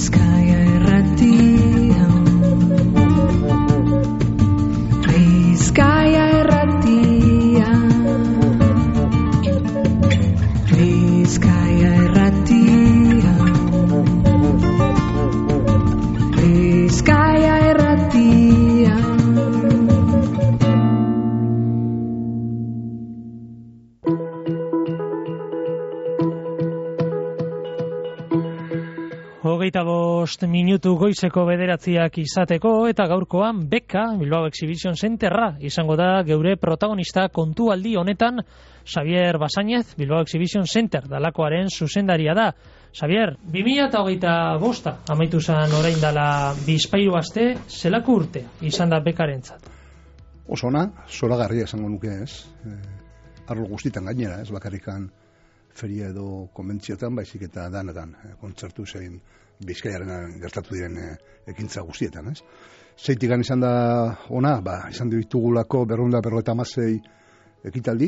Minutu goizeko 9 izateko eta gaurkoan Beka Bilbao Exhibition Centerra izango da geure protagonista kontualdi honetan. Xavier Basañez, Bilbao Exhibition Center dalakoaren zuzendaria da. Xavier, 2025 amaitu zen orain dela 2 aste, zelako urtea izan da Bekarentzat? Oso ona, zoragarria esango nuke, ez? Arlo guztietan gainera, ez bakarrikan feria edo konbentziotan, baizik eta danetan, kontzertu zein Bizkaiaren gertatu diren ekintza guztietan, ez? Zeitikan izan da ona, izan ditugulako 256 ekitaldi,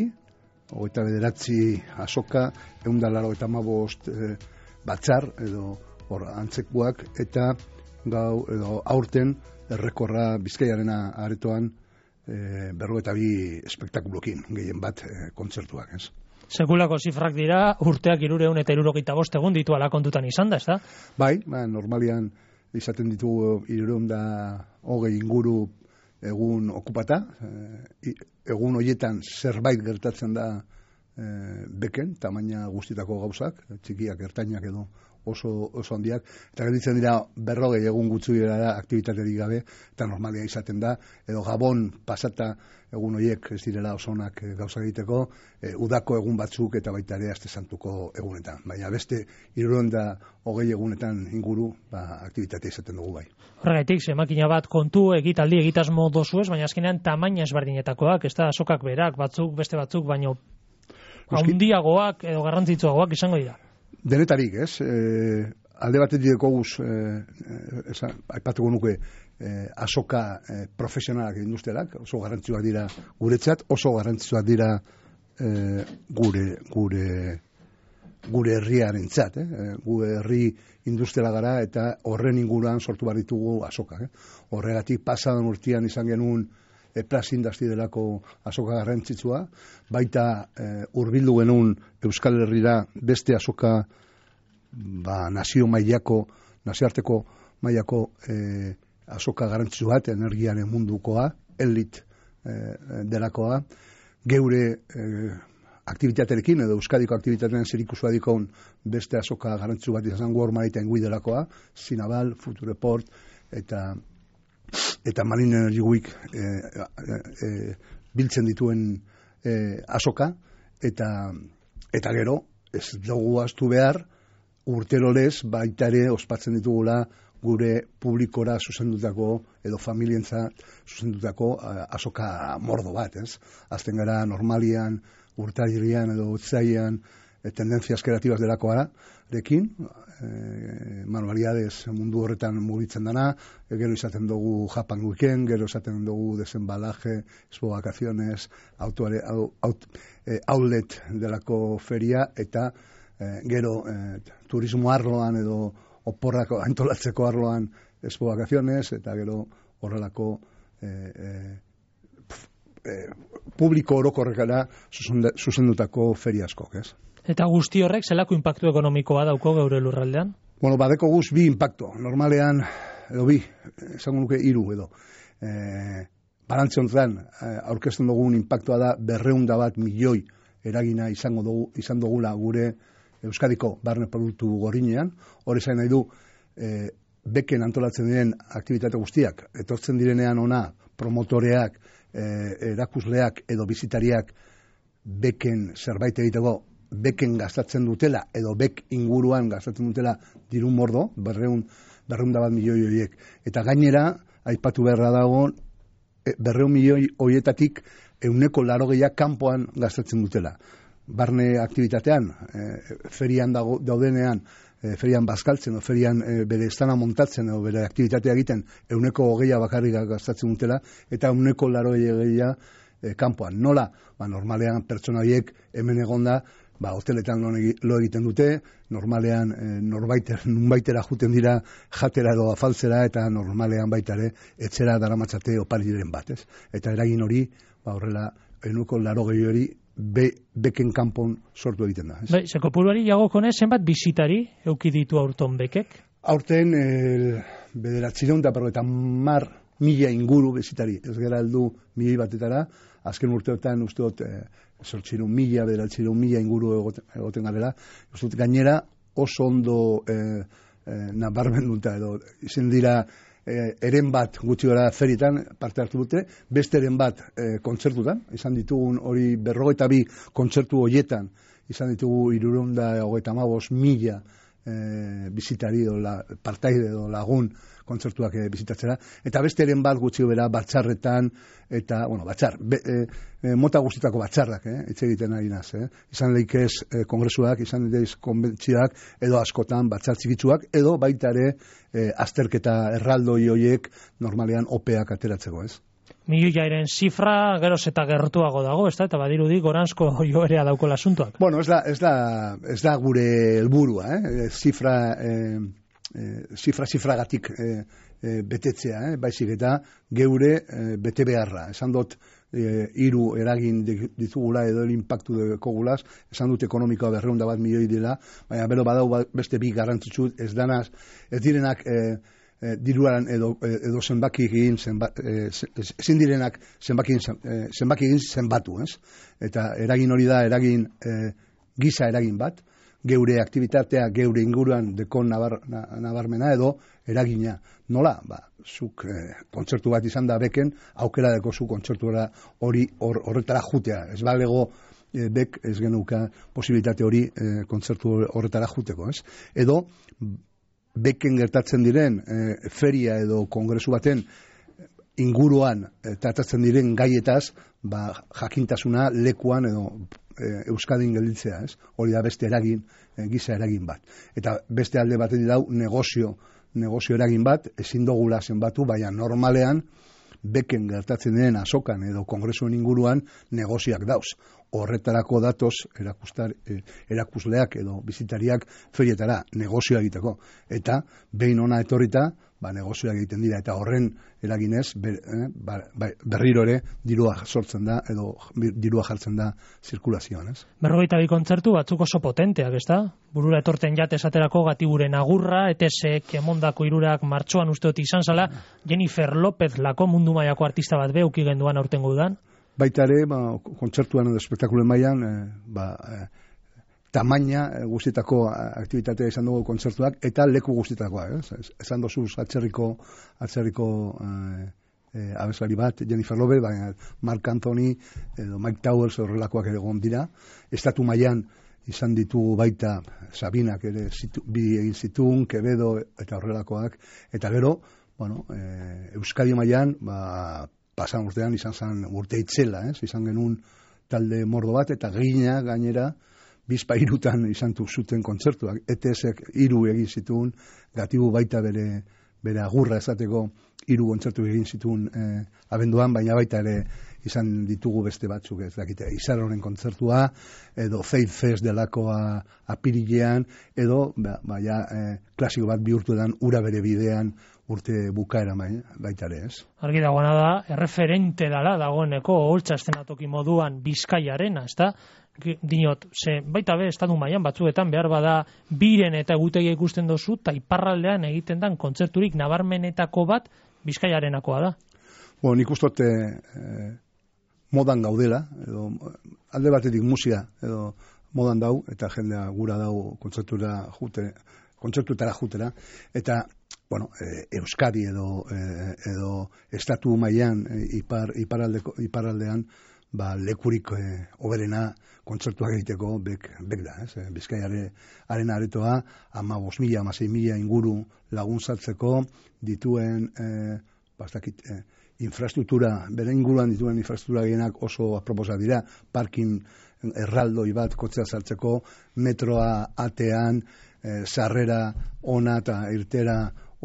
29 azoka, 185 batzar edo antzekuak eta edo aurten errekorra Bizkaiaren aretoan 52 espektakulokin, gehien bat kontzertuak, ez? Sekulako zifrak dira, urteak 375 egun ditu ala kontutan izan da, ez da? Bai, normalian izaten ditugu 320 inguru egun okupata, egun horietan zerbait gertatzen da Beken, tamaina guztietako gauzak, txikiak, ertainak edo oso handiak, eta gelditzen dira 40 egun gutxi da aktibitaterik gabe, eta normalia izaten da, edo Gabon pasata egun horiek ez direla oso onak gauza egiteko, udako egun batzuk eta baita ere aste santuko egunetan. Baina beste 320 egunetan inguru aktibitatea izaten dugu bai. Horregatik, makina bat kontu egitaldi egitasmo dozuez, baina azkenean tamaina ezberdinetakoak, ez da sokak berak, beste batzuk, baino handiagoak edo garrantzitsuagoak izango dira. Denetarik, ez? Alde batetik dekoguz, aipatuko nuke, azoka profesionalak industrialak, oso garrantzitsuak dira guretzat, oso garrantzitsuak dira gure herriarentzat, gure herri industriala gara eta horren inguruan sortu behar ditugu azokak. Horregatik pasadan urtean izan genuen Plus Industry delako azoka garrantzitsua, baita hurbildu genuen Euskal Herrira beste azoka nazioarteko mailako azoka garrantzitsu bat, energiaren mundukoa, elit delakoa, geure aktibitaterekin edo Euskadiko aktibitatean zerikusua dikon beste azoka garrantzitsu bat izan World Maritime Week delakoa, Sinaval, Futureport eta Marine Energy Week biltzen dituen azoka, eta gero ez dugu ahaztu behar urtero lez baita ere ospatzen ditugula gure publikora zuzendutako edo familientza zuzendutako azoka mordo bat, ez? Azten gara normalian, urtarrilean edo otzailean tendencias kreatibas delakoa rekin, manualidades mundu horretan mugitzen dana, gero izaten dugu Japan Weekend, gero izaten dugu desembalaje, expo vacaciones, outlet delako feria, eta gero turismo arloan edo oporrako antolatzeko arloan expo vacaciones, eta gero horrelako publiko orokorrekara zuzendutako feria askok, ez? Eta guzti horrek zelako inpaktu ekonomikoa dauko geure lurraldean? Bueno, badeko guz bi inpaktu. Normalean, edo bi, esango nuke 3 edo. Balantze honetan, aurkezten dugun inpaktua da 201 milioi eragina izan dugula gure Euskadiko barne produktu gorrinean. Hor esan nahi du, Beken antolatzen diren aktibitate guztiak, etortzen direnean ona, promotoreak, erakusleak edo bizitariak Beken zerbait egiteko, Beken gastatzen dutela, edo Bek inguruan gastatzen dutela diru mordo, 201 milioi horiek. Eta gainera, aipatu beharra dago, 200 milioi horietatik 80% kanpoan gastatzen dutela. Barne aktivitatean, ferian daudenean, ferian bazkaltzen, o ferian bere estana montatzen, o bere aktivitatea egiten, 20% bakarrik gastatzen dutela, eta 80% kanpoan. Nola? Normalean pertsona horiek hemen egonda, hoteletan lo egiten dute, normalean nunbaitera juten dira jatera edo afaltzera, eta normalean baita ere etxera daramatzate opariren bat, ez? Eta eragin hori, horrela, enuko 80 hori beken kanpon sortu egiten da. Bai, ze kopuruari jagokone zenbat bisitari euki ditu aurton bekek? Aurten, 950.000 inguru bisitari, ez gara heldu 1.000 batetara, azken urteotan uste dut 800.000 inguru egoten garela, uste dut gainera oso ondo nabarmenduta edo izen dira eren bat gutxi gara ferietan parte hartu dute, beste eren bat kontzertutan, izan ditugun hori 42 kontzertu horietan, izan ditugu 355.000 bisitari edo partaide edo lagun kontzertuak bizitatzera, eta beste eren bat gutxi bera batzarretan, eta, mota guztietako batzarrak, hitz egiten ari naz, izan leikez kongresuak, izan leikez konbentziak, edo askotan batzar txikitsuak, edo baita ere azterketa erraldoi horiek normalean opeak ateratzeko, ez? Milioiaren zifra geroz eta gertuago dago, ez da? Eta badirudi goranzko joerea dauko asuntoak. Bueno, ez da gure helburua, zifragatik betetzea, baizik eta geure bete beharra. Esan dut 3 eragin ditugula edo inpaktu dekogulaz, esan dut ekonomikoa 201 milioi dela, baina bero badau beste bi garrantzitsu ez direnak diruaren edo zenbaki egin ezin direnak zenbaki egin zenbatu, ez? Eta eragin hori da eragin giza eragin bat, geure aktibitatea, geure inguruan dekon nabarmena edo eragina. Nola? Zuk kontzertu bat izan da beken, aukera deko zu kontzertuara horretara jutea. Ez balego bek ez genuka posibilitate hori kontzertu horretara juteko, ez? Edo beken gertatzen diren feria edo kongresu baten inguruan tratatzen diren gaietaz, jakintasuna lekuan edo Euskadin gelditzea, ez? Hori da beste eragin, giza eragin bat. Eta beste alde batetik dau negozio eragin bat, ezin dugula zenbatu, baina normalean beken gertatzen diren azokan edo kongresuen inguruan negozioak dauz. Horretarako datoz erakusleak edo bizitariak ferietara negozioa egiteko. Eta behin ona etorrita, negozioak egiten dira, eta horren eraginez berriro ere dirua sortzen da edo dirua jartzen da zirkulazioan, ez? 42 kontzertu batzuk oso potenteak, ez da? Burura etorten jate esaterako Gatiburen agurra, ETSek emondako 3 martxoan usteot izan zala, Jennifer López lako mundu mailako artista bat beuki genduan aurtengo udan? Baita ere, kontzertuan edo espektakulen mailan, tamaina guztietako aktibitatea izan dugu kontzertuak, eta leku guztietakoa, esan dozuz atzerriko abeslari bat, Jennifer López, baina Mark Anthony edo Mike Towers horrelakoak egon dira. Estatu mailan izan ditugu baita Sabinak ere bi egin zituen, Quevedo eta horrelakoak, eta gero, Euskadi mailan, pasan urtean izan zen urte itzela, izan genuen talde mordo bat, eta gina gainera, bizpa 3 izan zuten kontzertuak, ETSek 3 egin zituen, Gatibu baita bere agurra esateko 3 kontzertu egin zituen abenduan, baina baita ere izan ditugu beste batzuk, ez dakite, Izarroren kontzertua, edo Faith Fest delakoa apirilean, edo klasiko bat bihurtu edan ura bere bidean urte bukaera baita ere, ez? Argi dagoena da, erreferente dela dagoeneko holtza estenatoki moduan Bizkaiarena, ez da? Dinot, baita be, estatu mailan batzuetan behar bada biren eta egutegia ikusten dozu, eta iparraldean egiten dan kontzerturik nabarmenetako bat Bizkaiarenakoa da. Nik ustot modan gaudela, edo alde batetik musika, edo modan dau, eta jendea gura dau kontzertuetara jutera, eta Euskadi edo estatu mailan iparraldean lekurik oberena kontzertuak egiteko bek da, Bizkaiaren aretoa 15.000, 16.000 inguru laguntzartzeko dituen infrastruktura, bere inguruan dituen infrastruktura gehienak oso aproposa dira, parking erraldoi bat kotzea sartzeko, metroa atean, sarrera ona eta irtera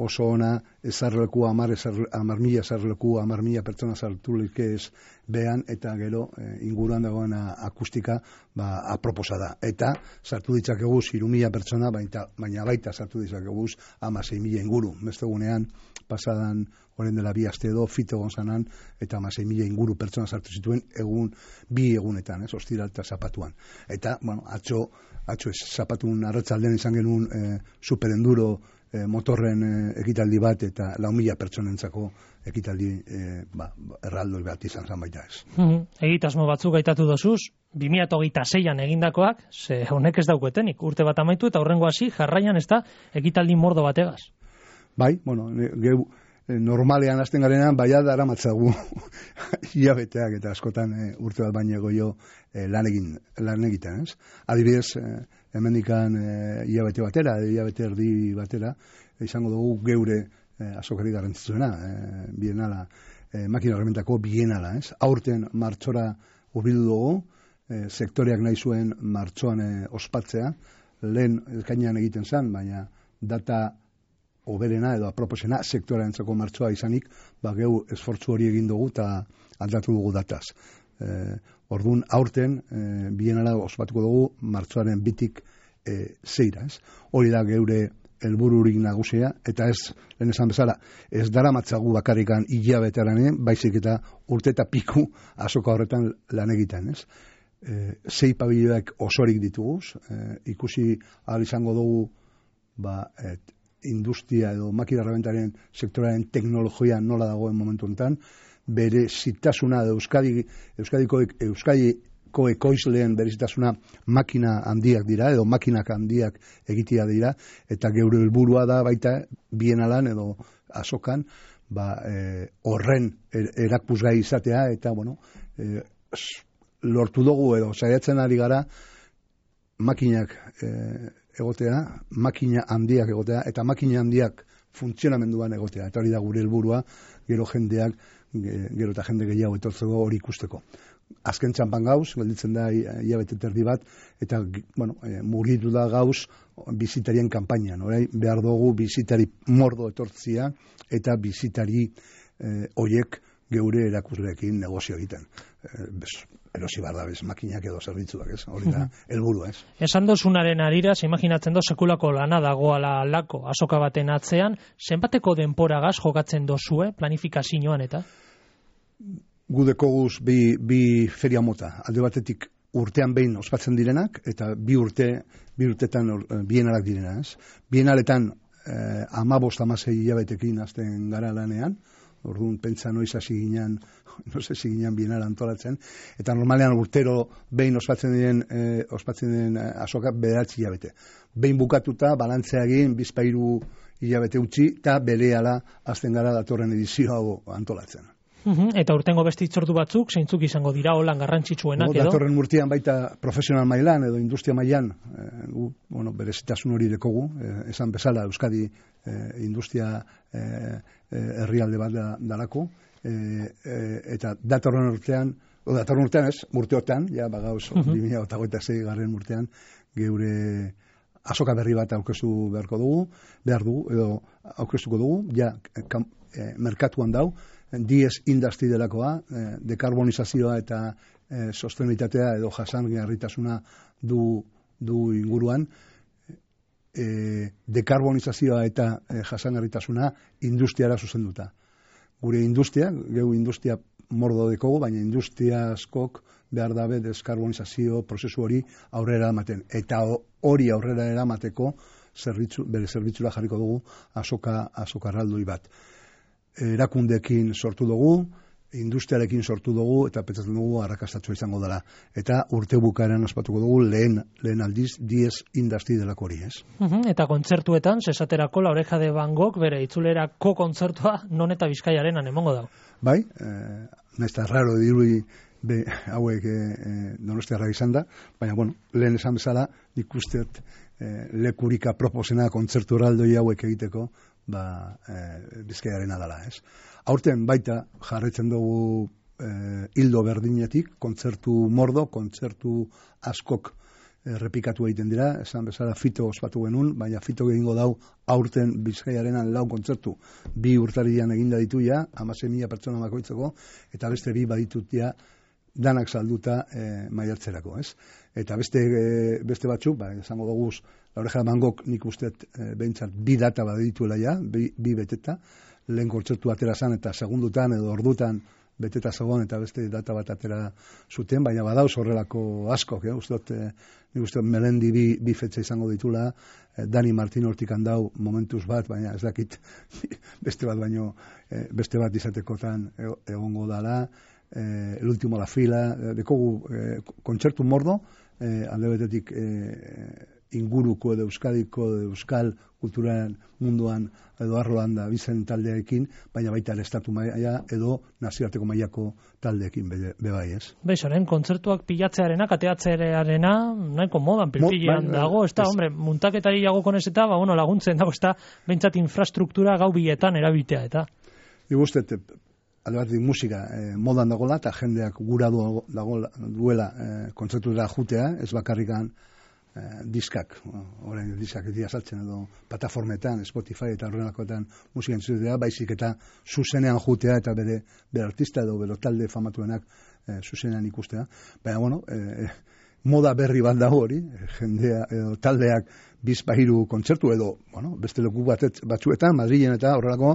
oso ona, ezarleku 10.000 ezarleku, 10.000 pertsona sartu ez behan, eta gero inguruan dagoena akustika aproposa da. Eta sartu ditzakegu 3.000 pertsona, baina baita sartu ditzakegu 16.000 inguru. Beste gunean, pasadan orain dela 2 aste edo, fite gonzanan, eta 16.000 inguru pertsona sartu zituen bi egunetan, ostiral eta zapatuan. Eta, atxo zapatun arratzaldean izan genuen superenduro motorren ekitaldi bat, eta 4.000 pertsonentzako ekitaldi erraldoi bat izan zan baita ez. Egitasmo batzuk aitatu dozuz, 2026an egindakoak, ze honek ez daukuetenik, urte bat amaitu eta horrengo hasi jarraian ez da ekitaldi mordo bategaz. Bai, geu normalean hasten garenan, baina dara matzagu hilabeteak eta askotan urte bat baino goio lan egiten, ez? Adibidez, hemendikan hilabete batera, hilabete erdi batera, izango dugu geure azokari garrantzitsuena, bienala, makina herramientako bienala, ez? Aurten martxora hurbildu dugu, sektoreak nahi zuen martxoan ospatzea, lehen ekainean egiten zen, baina data oberena edo aproposena sektoreantzako martxoa izanik, geu esfortzu hori egin dugu eta aldatu dugu dataz. Orduan, aurten, bienala ospatuko dugu martxoaren 2-6, ez? Hori da geure helbururik nagusia, eta ez, lehen esan bezala, ez dara matzagu bakarrikan hilabetearen, baizik eta urte eta piku azoka horretan lan egiten, ez? 6 pabiloak osorik dituguz, ikusi ahal izango dugu, industria edo makina herramientaren sektoraren teknologia nola dagoen momentu honetan, bere zitasuna edo Euskadiko ekoizleen bere zitasuna makina handiak dira, edo makinak handiak egitea dira, eta geure helburua da baita bienalan edo azokan, horren erakusgai izatea, eta lortu dugu edo saiatzen ari gara makinak egotea, makina handiak egotea, eta makina handiak funtzionamenduan egotea. Eta hori da gure helburua, gero eta jende gehiago etortzeko hori ikusteko. Azken txampan gauz, gelditzen da hilabete terdi bat, eta mugitu da gauz bizitarien kanpainan. Behar dugu bizitari mordo etortzia, eta bizitari hoiek geure erakusleekin negozio egiten. Erosi behar da, makinak edo zerbitzuak, ez? Hori da, helburu, ez? Esan dozunaren arira, imaginatzen do sekulako lana dagoala lako azoka baten atzean, zenbateko denporagaz jokatzen dozue, planifikazioan eta? Gudeko guz bi feria mota. Alde batetik urtean behin ospatzen direnak, eta bi urtetan bienalak direna, ez? Bienaletan 15-16 hilabetekin hasten gara lanean, orduan pentsa noiz hasi ginen, bienala antolatzen, eta normalean urtero behin ospatzen diren azoka 9 hilabete. Behin bukatuta, balantzea egin, 2-3 hilabete utzi, eta berehala hasten gara datorren edizio hau antolatzen. Eta urtengo beste hitzordu batzuk, zeintzuk izango dira holan garrantzitsuenak edo? Datorren urtean baita profesional mailan edo industria mailan, berezitasun hori dekogu, esan bezala Euskadi industria herrialde bat dalako, eta datorren urtean ez, urteotan, ja bagauz 2026 garren urtean, geure azoka berri bat aurkeztu behar dugu, edo aurkeztuko dugu, ja merkatuan dau, Diez industri delakoa, dekarbonizazioa eta sostenibitatea edo jasangarritasuna du inguruan, dekarbonizazioa eta jasangarritasuna industriara zuzenduta. Gure geu industria mordo dekogu, baina industria askok behar dabe deskarbonizazio prozesu hori aurrera ematen. Eta hori aurrera eramateko bere zerbitzura jarriko dugu azoka erraldoi bat. Erakundeekin sortu dugu, industriarekin sortu dugu, eta pentsatzen dugu arrakastatsua izango dela. Eta urte bukaeran ospatuko dugu lehen aldiz 10 industri delako hori, ez? Eta kontzertuetan, zesaterako La Oreja de Van Gogh, bere itzulerako kontzertua non eta Bizkaiarenan emongo da. Bai, nahizta raro dirudi hauek donostiarra izan da, baina, lehen esan bezala, nik usteet lekurika proposena kontzertu erraldoi hauek egiteko, Bizkaiarena dela, ez? Aurten baita jarretzen dugu hildo berdinetik, kontzertu mordo, kontzertu askok errepikatu egiten dira, esan bezala Fito ospatu genuen, baina Fito egingo dau aurten Bizkaiarenan 4 kontzertu, 2 urtarrian eginda ditu ja, 16.000 pertsona bakoitzeko, eta beste 2 baditut ja, danak salduta maiatzerako, ez? Eta beste batzuk, esango dugu, La Oreja de Mangok nik usteet behintzat 2 data badituela ja, 2 beteta, lehen kontzertu atera zan eta segundutan edo ordutan beteta zegoen eta beste data bat atera zuten, baina badauz horrelako askok, nik uste Melendi 2 fetxa izango ditula, Dani Martin hortik handau momentuz bat, baina ez dakit beste bat izatekotan egongo dala, El último la fila, dekogu kontzertu mordo, alde betetik inguruko edo euskadiko edo euskal kulturaren munduan edo arloan da bizen taldeekin, baina baita estatu maila edo nazioarteko mailako taldeekin bebai, ez? Beixoren, kontzertuak pilatzearena, kateatzearena, nahiko modan pilpilean dago, ez da, hombre, muntaketari jagokon ez eta, laguntzen dago, ez da, bentsat infrastruktura gau bietan erabitea, eta? Igustet, alde bat musika modan dagoela, eta jendeak gura duela kontzertura jutea, ez bakarrikan diskak, orain diskak dira saltzen edo plataformetan, Spotify eta horrelakoetan musika entzutea, baizik eta zuzenean jutea eta bere artista edo bere talde famatuenak zuzenean ikustea. Baina, moda berri bat dago hori, jendea edo taldeak 2-3 kontzertu edo, beste leku batzuetan, Madrilen eta horrelako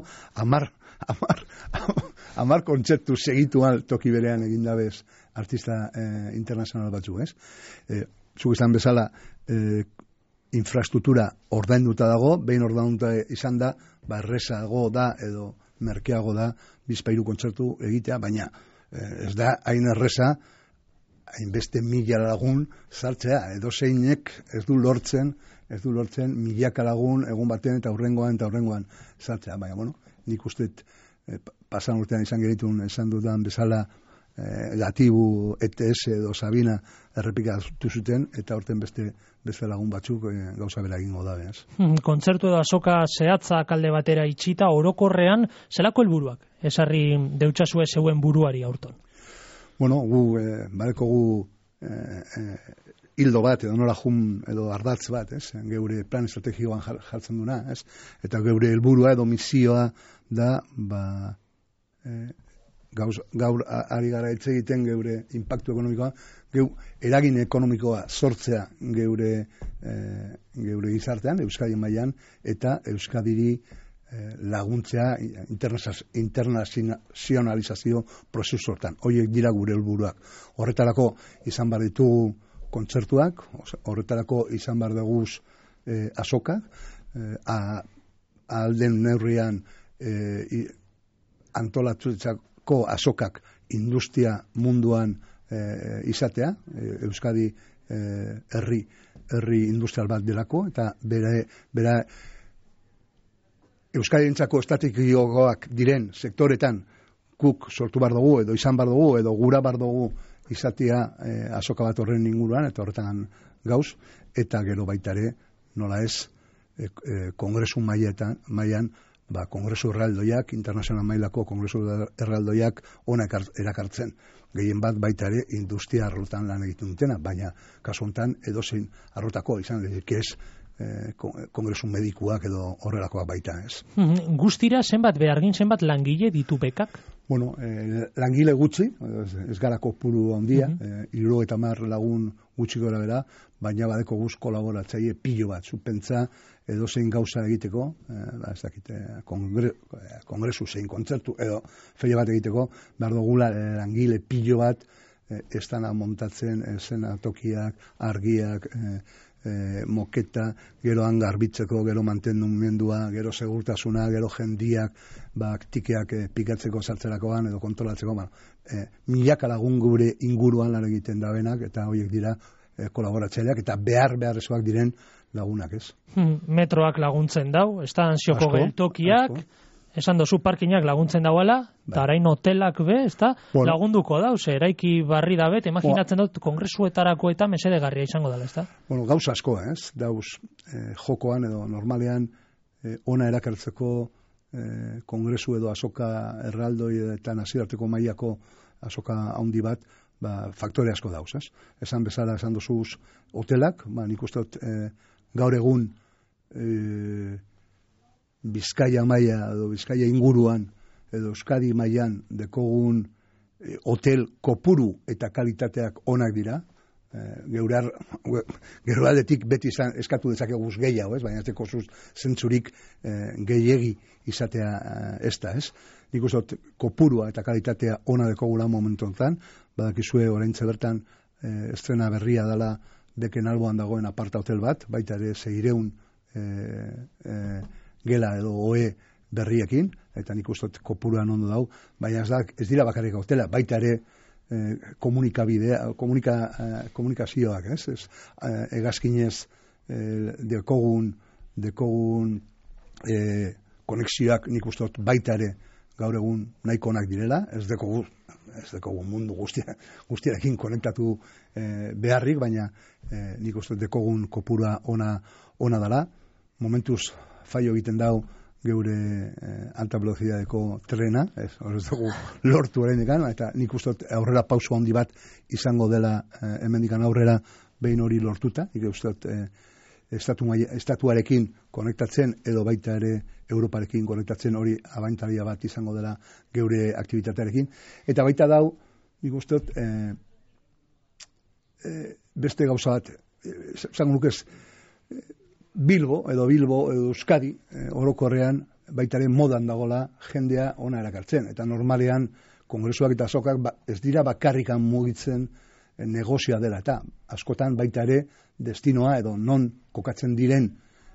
10 kontzertu segituan toki berean egin dabez artista internazional batzu, ez? Zuk izan bezala infrastruktura ordainduta dago, behin ordainduta izan da, errezago da edo merkeago da 2-3 kontzertu egitea, baina ez da hain erreza, hainbeste 1000 lagun sartzea, edo zeinek ez du lortzen 1000 lagun egun batean eta hurrengoan sartzea, baina nik usteet pasan urtean izan geritun esan dudan bezala Gatibu, ETS edo Sabina errepikatu zuten eta horten beste lagun batzuk gauza bera egingo da, ez? Kontzertu edo azoka zehatza kalde batera itxita orokorrean, zelako helburuak esarri deutsazue zeuen buruari aurton? Gu hildo bat edo nola jun edo ardatz bat, ez? Geure plan estrategikoan jartzen duna, ez? Eta geure helburua edo misioa da, gaur ari gara hitz egiten geure inpaktu ekonomikoa, eragin ekonomikoa sortzea geure gizartean, Euskadi mailan, eta Euskadiri laguntzea internazionalizazio prozesu hortan. Horiek dira gure helburuak. Horretarako izan behar ditugu kontzertuak, horretarako izan behar dugu azokak, alden neurrian antolatzeko azokak industria munduan izatea, Euskadi herri industrial bat delako, eta bera Euskadirentzako estrategikoak diren sektoretan guk sortu bar dugu, edo izan bar dugu, edo gura bar dugu izatea azoka bat horren inguruan, eta horretan gauz, eta gero baitare, nola ez, kongresu mailan, kongresu erraldoiak, internazional mailako kongresu erraldoiak onak erakartzen. Gehien bat baita ere industria arlotan lan egiten dutena, baina kasu honetan edozein arlotako izan ez kongresu medikuak edo horrelakoak baita, ez. Guztira zenbat behargin, zenbat langile ditu bekak? Langile gutxi, ez gara kopuru handia, 70 lagun gutxi gora bera, baina badeko guz kolaboratzaile pilo bat, zupentza edozein gauza egiteko, ez dakite, kongresu zein kontzertu edo feria bat egiteko, behar dugula langile pilo bat, estana montatzen, eszenatokiak, argiak, moketa, gero garbitzeko, gero mantendumendua, gero segurtasuna, gero jendiak, tikeak pikatzeko sartzerakoan edo kontrolatzeko, milaka lagun gure inguruan lan egiten da benak, eta horiek dira kolaboratzaileak, eta beharrezkoak diren lagunak, ez? Metroak laguntzen dau, ez da ansioko geltokiak, esan dozu parkinak laguntzen dauala, eta arain hotelak be, ez da, lagunduko dauz, eraiki barri dabet, imaginatzen dut kongresuetarako eta mesedegarria izango dela, ez da? Gauza asko, ez? Dauz, jokoan edo normalean ona erakartzeko kongresu edo azoka erraldoi eta nazioarteko mailako azoka handi bat, faktore asko dauz, ez? Esan bezala, esan dozuz hotelak, nik uste dut gaur egun Bizkaia maila edo Bizkaia inguruan edo Euskadi mailan dekogun hotel kopuru eta kalitateak onak dira. Gero aldetik beti eskatu dezakeguz gehiago, ez? Baina ez dekozuz zentzurik gehiegi izatea ez da, ez? Nik uste dut kopurua eta kalitatea ona dekogula momentu honetan, badakizue oraintxe bertan estrena berria dela Beken alboan dagoen aparta hotel bat, baita ere 600 gela edo oe berriekin, eta nik uste dut kopuruan ondo dau, baina ez dira bakarrik hotela, baita ere komunikazioak, ez? Hegazkinez dekogun konexioak nik uste dut baita ere gaur egun nahiko onak direla, ez dekogun mundu guztiarekin konektatu beharrik, baina nik uste dut dekogun kopura ona dela. Momentuz faio egiten dau geure alta velocidadeko trena, ez dugu lortu oraindikan, eta nik uste dut aurrera pauso handi bat izango dela hemendikan aurrera behin hori lortuta, nik uste dut estatuarekin konektatzen edo baita ere Europarekin konektatzen hori abantaila bat izango dela geure aktibitatearekin. Eta baita dau, nik uste dut beste gauza bat, zango lukez, Bilbo edo Euskadi orokorrean baitaren modan dagola jendea ona erakartzen. Eta normalean kongresuak eta azokak ez dira bakarrikan mugitzen negozioa dela. Eta askotan baita ere destinoa edo non kokatzen diren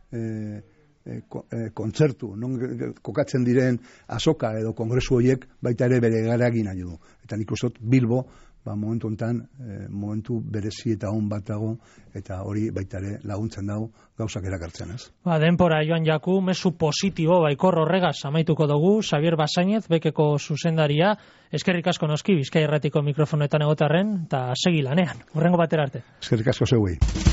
kontzertu, non kokatzen diren azoka edo kongresu horiek baita ere bere garagina du. Eta nik uste dut Bilbo momentu honetan, momentu berezi eta on bat dago, eta hori baita ere laguntzen dago gauzak erakartzen, ez? Denpora joan jaku, mezu positibo baikor horregaz amaituko dugu, Xabier Basainez, Bekeko zuzendaria, eskerrik asko noski, Bizkaia Irratiko mikrofonoetan egotarren, eta segi lanean, hurrengo batera arte. Eskerrik asko zeuei.